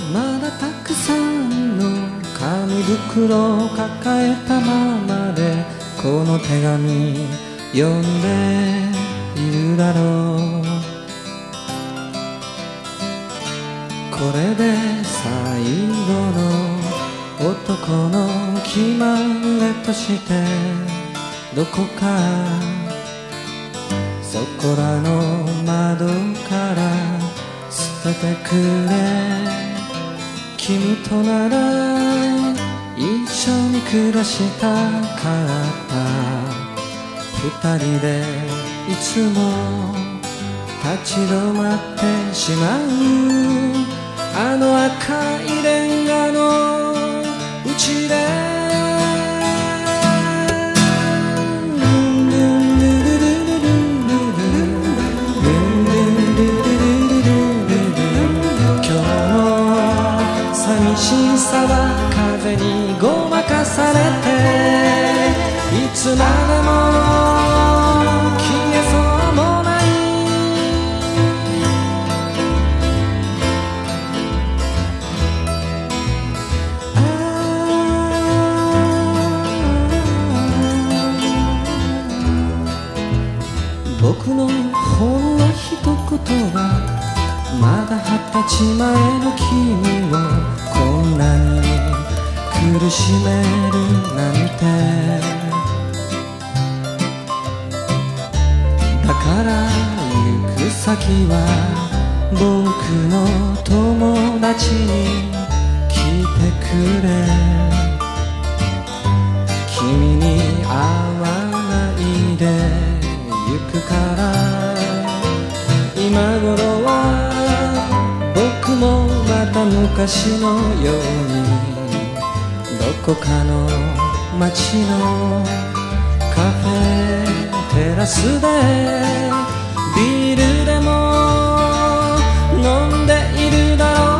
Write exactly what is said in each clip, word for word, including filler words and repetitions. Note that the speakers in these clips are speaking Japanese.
まだたくさんの紙袋を抱えたままでこの手紙読んでいるだろう。これで最後の男の気まぐれとしてどこかそこらの窓から捨ててくれ。君となら一緒に暮らしたかった二人でいつも立ち止まってしまうあの赤いレンガの家で寂しさは風にごまかされていつまでも消えそうもない。僕のほんの一言がまだ二十歳前の君をこんなに苦しめるなんて。だから行く先は僕の友達に聞いてくれ。君に会わないで行くから今頃は僕もまた昔のようにどこかの街のカフェテラスでビールでも飲んでいるだろう。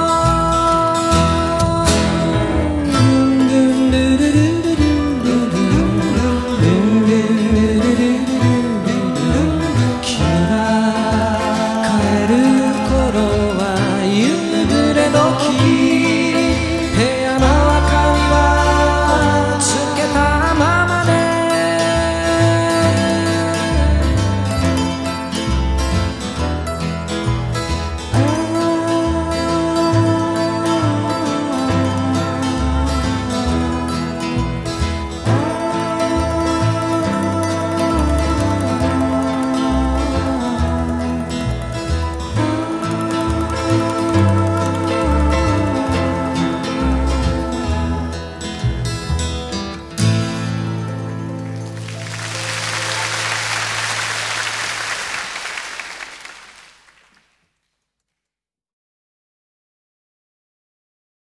君が帰る頃は夕暮れ時